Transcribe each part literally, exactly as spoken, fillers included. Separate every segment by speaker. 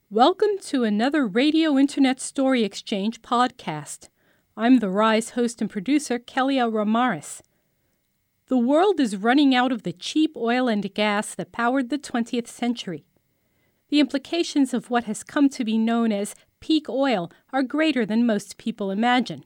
Speaker 1: Welcome to another Radio Internet Story Exchange podcast. I'm the Rise host and producer, Kelia Ramaris. The world is running out of the cheap oil and gas that powered the twentieth century. The implications of what has come to be known as peak oil are greater than most people imagine.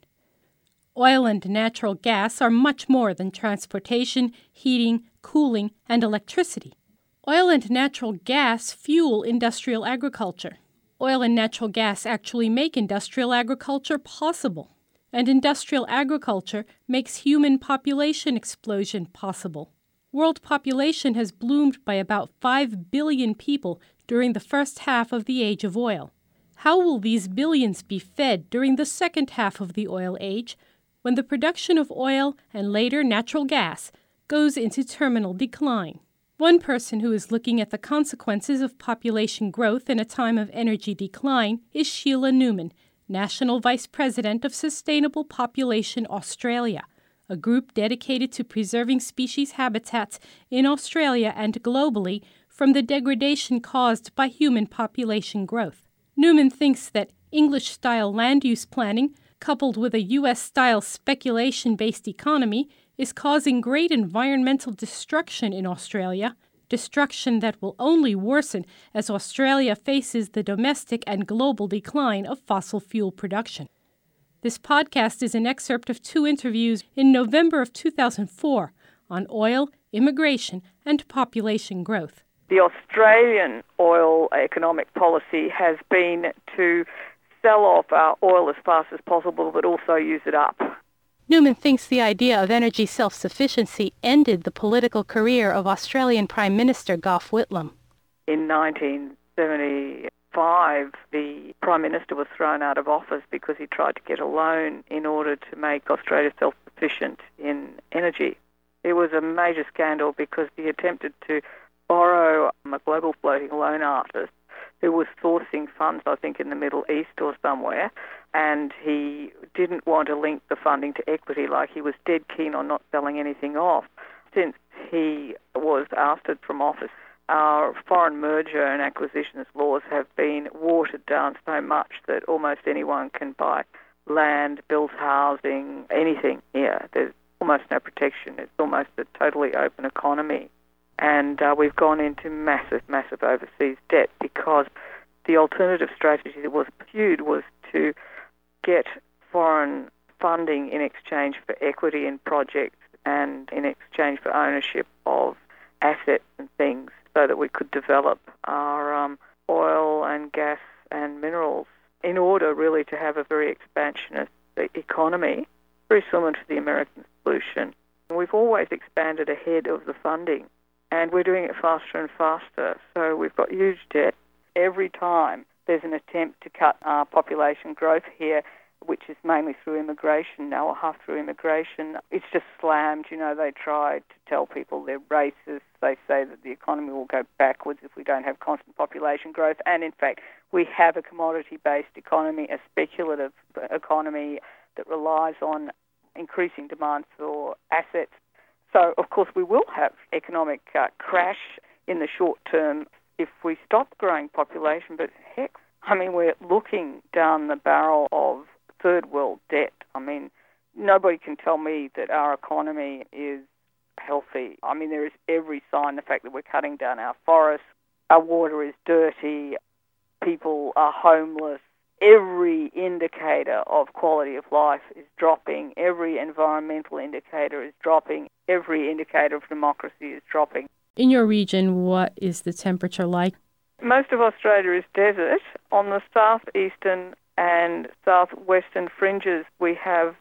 Speaker 1: Oil and natural gas are much more than transportation, heating, cooling, and electricity. Oil and natural gas fuel industrial agriculture. Oil and natural gas actually make industrial agriculture possible. And industrial agriculture makes human population explosion possible. World population has bloomed by about five billion people during the first half of the age of oil. How will these billions be fed during the second half of the oil age, when the production of oil and later natural gas goes into terminal decline? One person who is looking at the consequences of population growth in a time of energy decline is Sheila Newman, National Vice President of Sustainable Population Australia, a group dedicated to preserving species habitats in Australia and globally from the degradation caused by human population growth. Newman thinks that English-style land use planning, coupled with a U S-style speculation-based economy, is causing great environmental destruction in Australia, destruction that will only worsen as Australia faces the domestic and global decline of fossil fuel production. This podcast is an excerpt of two interviews in November of two thousand four on oil, immigration, and population growth.
Speaker 2: The Australian oil economic policy has been to sell off our oil as fast as possible, but also use it up.
Speaker 1: Newman thinks the idea of energy self-sufficiency ended the political career of Australian Prime Minister Gough Whitlam.
Speaker 2: In nineteen seventy-five, the Prime Minister was thrown out of office because he tried to get a loan in order to make Australia self-sufficient in energy. It was a major scandal because he attempted to borrow a global floating loan artist who was sourcing funds, I think, in the Middle East or somewhere, and he didn't want to link the funding to equity, like he was dead keen on not selling anything off. Since he was ousted from office, our foreign merger and acquisitions laws have been watered down so much that almost anyone can buy land, build housing, anything here. There's almost no protection. It's almost a totally open economy. And uh, we've gone into massive, massive overseas debt because the alternative strategy that was pursued was to get foreign funding in exchange for equity in projects and in exchange for ownership of assets and things so that we could develop our um, oil and gas and minerals in order really to have a very expansionist economy, very similar to the American solution. We've always expanded ahead of the funding. And we're doing it faster and faster. So we've got huge debt. Every time there's an attempt to cut our population growth here, which is mainly through immigration now, or half through immigration, it's just slammed. You know, they try to tell people they're racist. They say that the economy will go backwards if we don't have constant population growth. And in fact, we have a commodity-based economy, a speculative economy that relies on increasing demand for assets. So, of course, we will have economic uh, crash in the short term if we stop growing population. But heck, I mean, we're looking down the barrel of third world debt. I mean, nobody can tell me that our economy is healthy. I mean, there is every sign, the fact that we're cutting down our forests, our water is dirty, people are homeless. Every indicator of quality of life is dropping. Every environmental indicator is dropping. Every indicator of democracy is dropping.
Speaker 1: In your region, what is the temperature like?
Speaker 2: Most of Australia is desert. On the southeastern and southwestern fringes, we have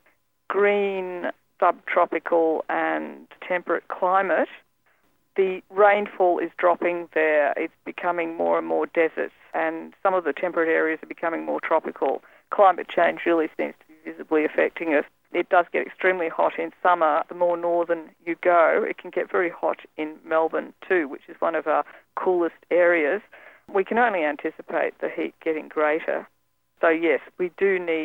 Speaker 2: green, subtropical and temperate climate. The rainfall is dropping there. It's becoming more and more desert, and some of the temperate areas are becoming more tropical. Climate change really seems to be visibly affecting us. It does get extremely hot in summer. The more northern you go, it can get very hot in Melbourne too, which is one of our coolest areas. We can only anticipate the heat getting greater. So yes, we do need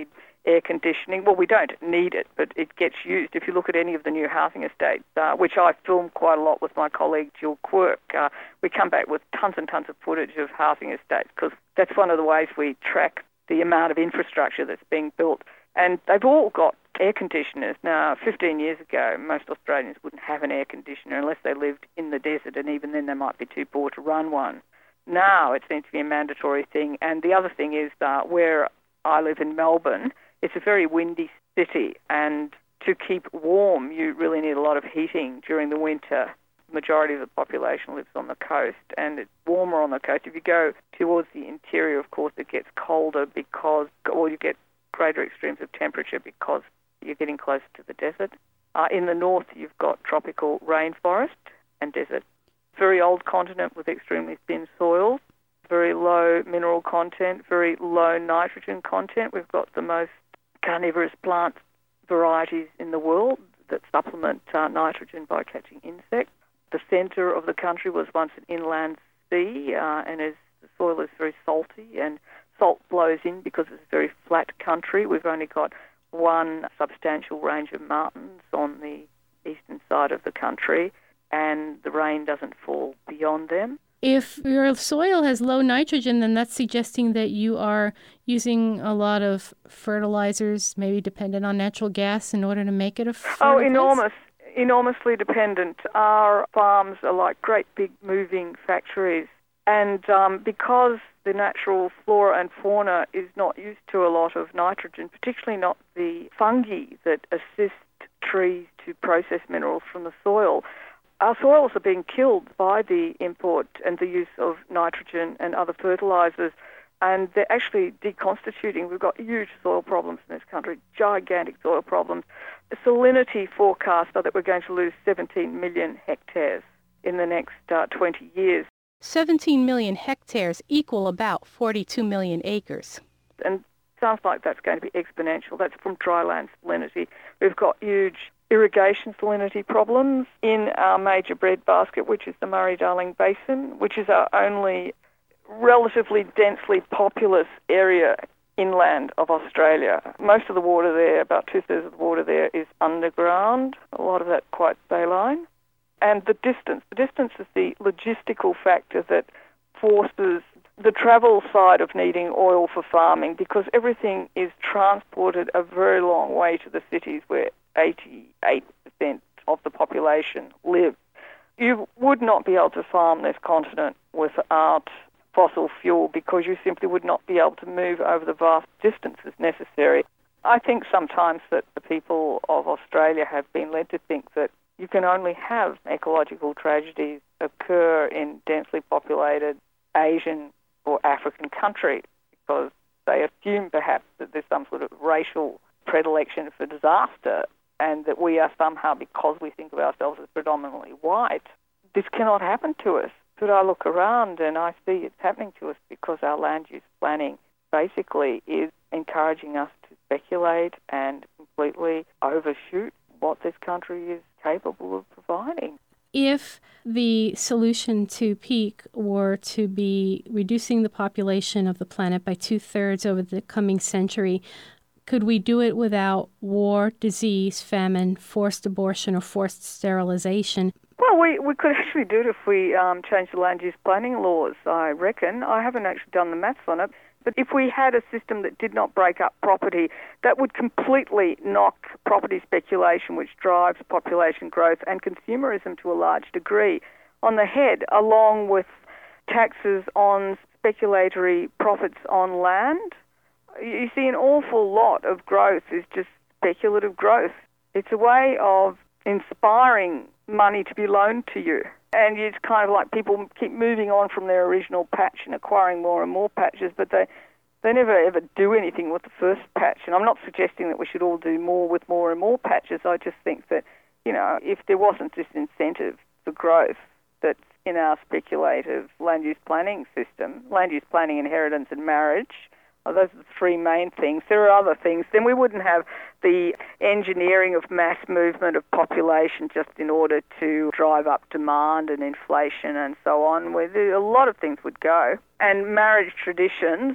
Speaker 2: air conditioning. Well, we don't need it, but it gets used. If you look at any of the new housing estates, uh, which I film quite a lot with my colleague Jill Quirk, uh, we come back with tons and tons of footage of housing estates because that's one of the ways we track the amount of infrastructure that's being built. And they've all got air conditioners. Now, fifteen years ago, most Australians wouldn't have an air conditioner unless they lived in the desert, and even then they might be too poor to run one. Now it seems to be a mandatory thing. And the other thing is that where I live in Melbourne, it's a very windy city, and to keep warm, you really need a lot of heating during the winter. The majority of the population lives on the coast, and it's warmer on the coast. If you go towards the interior, of course, it gets colder because, or you get greater extremes of temperature because you're getting closer to the desert. Uh, in the north, you've got tropical rainforest and desert. Very old continent with extremely thin soils, very low mineral content, very low nitrogen content. We've got the most carnivorous plant varieties in the world that supplement uh, nitrogen by catching insects. The centre of the country was once an inland sea, uh, and as the soil is very salty and salt flows in because it's a very flat country. We've only got one substantial range of mountains on the eastern side of the country, and the rain doesn't fall beyond them.
Speaker 1: If your soil has low nitrogen, then that's suggesting that you are using a lot of fertilizers, maybe dependent on natural gas, in order to make it a fertile
Speaker 2: Oh,
Speaker 1: place?
Speaker 2: enormous, enormously dependent. Our farms are like great big moving factories. And um, because the natural flora and fauna is not used to a lot of nitrogen, particularly not the fungi that assist trees to process minerals from the soil, our soils are being killed by the import and the use of nitrogen and other fertilizers, and they're actually deconstituting. We've got huge soil problems in this country, gigantic soil problems. The salinity forecasts are that we're going to lose seventeen million hectares in the next uh, twenty years.
Speaker 1: seventeen million hectares equal about forty-two million acres.
Speaker 2: And sounds like that's going to be exponential. That's from dryland salinity. We've got huge irrigation salinity problems in our major breadbasket, which is the Murray-Darling Basin, which is our only relatively densely populous area inland of Australia. Most of the water there, about two-thirds of the water there, is underground, a lot of that quite saline. And the distance, the distance is the logistical factor that forces the travel side of needing oil for farming, because everything is transported a very long way to the cities where eighty-eight percent of the population live. You would not be able to farm this continent without fossil fuel because you simply would not be able to move over the vast distances necessary. I think sometimes that the people of Australia have been led to think that you can only have ecological tragedies occur in densely populated Asian or African countries because they assume perhaps that there's some sort of racial predilection for disaster and that we are somehow, because we think of ourselves as predominantly white, this cannot happen to us. But I look around and I see it's happening to us because our land use planning basically is encouraging us to speculate and completely overshoot what this country is capable of providing.
Speaker 1: If the solution to peak were to be reducing the population of the planet by two-thirds over the coming century, could we do it without war, disease, famine, forced abortion, or forced sterilization?
Speaker 2: Well, we, we could actually do it if we um, changed the land use planning laws, I reckon. I haven't actually done the maths on it. But if we had a system that did not break up property, that would completely knock property speculation, which drives population growth and consumerism to a large degree, on the head, along with taxes on speculatory profits on land. You see, an awful lot of growth is just speculative growth. It's a way of inspiring money to be loaned to you. And it's kind of like people keep moving on from their original patch and acquiring more and more patches, but they, they never ever do anything with the first patch. And I'm not suggesting that we should all do more with more and more patches. I just think that, you know, if there wasn't this incentive for growth that's in our speculative land use planning system, land use planning, inheritance and marriage, well, those are the three main things. There are other things. Then we wouldn't have the engineering of mass movement of population just in order to drive up demand and inflation and so on. Where a lot of things would go. And marriage traditions,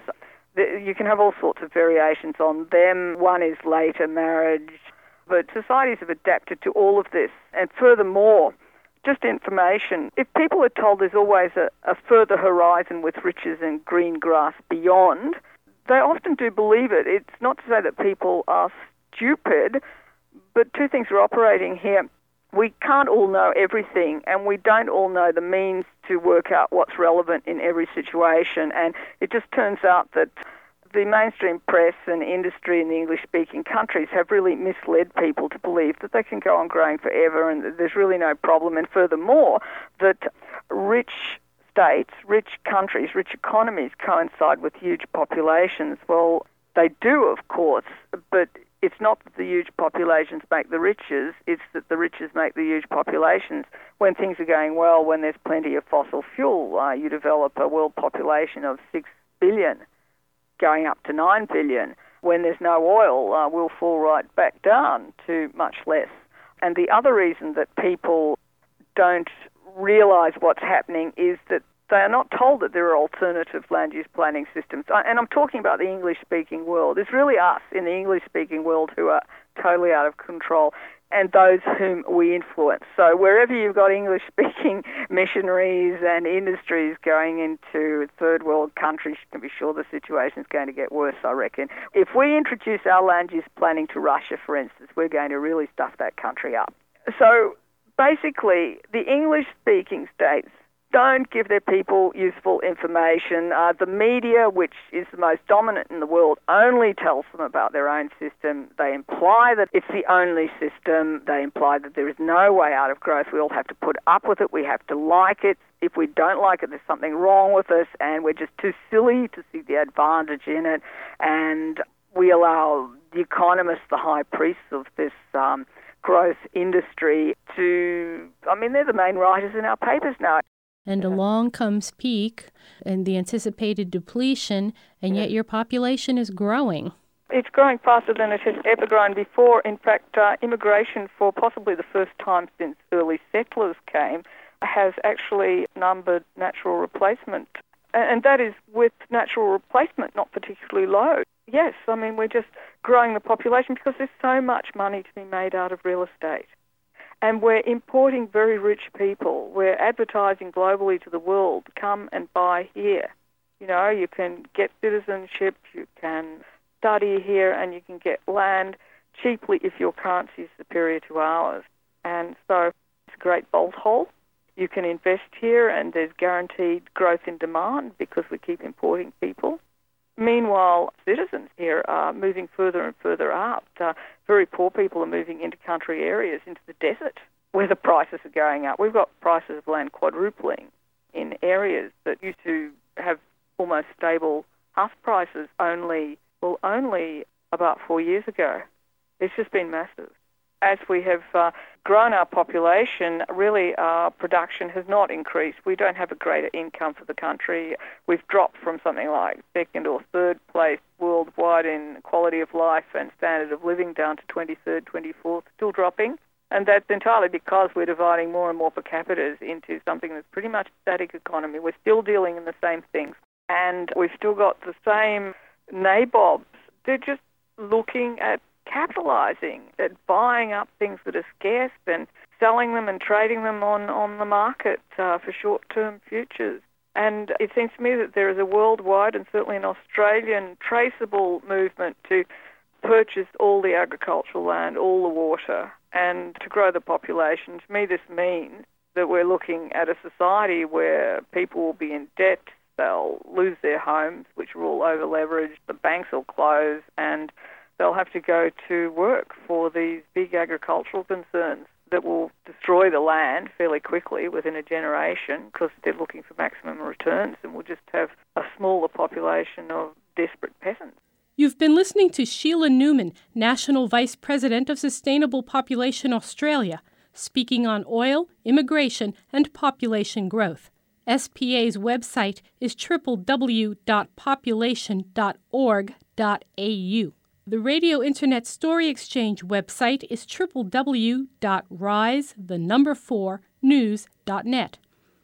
Speaker 2: You can have all sorts of variations on them. One is later marriage, but societies have adapted to all of this. And furthermore, just information, if people are told there's always a, a further horizon with riches and green grass beyond, they often do believe it. It's not to say that people are stupid, but two things are operating here. We can't all know everything, and we don't all know the means to work out what's relevant in every situation. And it just turns out that the mainstream press and industry in the English-speaking countries have really misled people to believe that they can go on growing forever and that there's really no problem. And furthermore, that rich states, rich countries, rich economies coincide with huge populations. Well, they do, of course, but it's not that the huge populations make the riches, it's that the riches make the huge populations. When things are going well, when there's plenty of fossil fuel, uh, you develop a world population of six billion, going up to nine billion. When there's no oil, uh, we'll fall right back down to much less. And the other reason that people don't realise what's happening is that they are not told that there are alternative land use planning systems. And I'm talking about the English-speaking world. It's really us in the English-speaking world who are totally out of control and those whom we influence. So wherever you've got English-speaking missionaries and industries going into third world countries, you can be sure the situation's going to get worse, I reckon. If we introduce our land use planning to Russia, for instance, we're going to really stuff that country up. So basically, the English-speaking states don't give their people useful information. Uh, the media, which is the most dominant in the world, only tells them about their own system. They imply that it's the only system. They imply that there is no way out of growth. We all have to put up with it. We have to like it. If we don't like it, there's something wrong with us, and we're just too silly to see the advantage in it. And we allow the economists, the high priests of this um, growth industry, to, I mean, they're the main writers in our papers now.
Speaker 1: And along comes peak and the anticipated depletion, and yet your population is growing.
Speaker 2: It's growing faster than it has ever grown before. In fact, uh, immigration for possibly the first time since early settlers came has actually numbered natural replacement. And that is with natural replacement not particularly low. Yes, I mean, we're just growing the population because there's so much money to be made out of real estate. And we're importing very rich people. We're advertising globally to the world, come and buy here. You know, you can get citizenship, you can study here, and you can get land cheaply if your currency is superior to ours. And so it's a great bolt hole. You can invest here, and there's guaranteed growth in demand because we keep importing people. Meanwhile, citizens here are moving further and further out. Uh, very poor people are moving into country areas, into the desert, where the prices are going up. We've got prices of land quadrupling in areas that used to have almost stable house prices only, well, only about four years ago. It's just been massive. As we have uh, grown our population, really our production has not increased. We don't have a greater income for the country. We've dropped from something like second or third place worldwide in quality of life and standard of living down to twenty-third, twenty-fourth, still dropping. And that's entirely because we're dividing more and more per capita into something that's pretty much a static economy. We're still dealing in the same things. And we've still got the same nabobs. They're just looking at capitalizing, at buying up things that are scarce and selling them and trading them on, on the market uh, for short-term futures. And it seems to me that there is a worldwide and certainly an Australian traceable movement to purchase all the agricultural land, all the water, and to grow the population. To me, this means that we're looking at a society where people will be in debt, they'll lose their homes, which are all over-leveraged, the banks will close, and they'll have to go to work for these big agricultural concerns that will destroy the land fairly quickly within a generation because they're looking for maximum returns, and we'll just have a smaller population of desperate peasants.
Speaker 1: You've been listening to Sheila Newman, National Vice President of Sustainable Population Australia, speaking on oil, immigration, and population growth. S P A's website is w w w dot population dot org dot a u. The Radio Internet Story Exchange website is w w w dot rise the number four news dot net.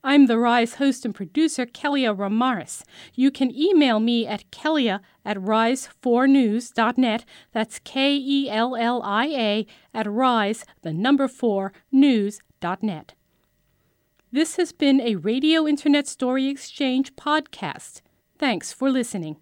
Speaker 1: I'm the Rise host and producer, Kelia Ramaris. You can email me at kelia at rise four news dot net. That's K E L L I A at rise, the number four, news dot net. This has been a Radio Internet Story Exchange podcast. Thanks for listening.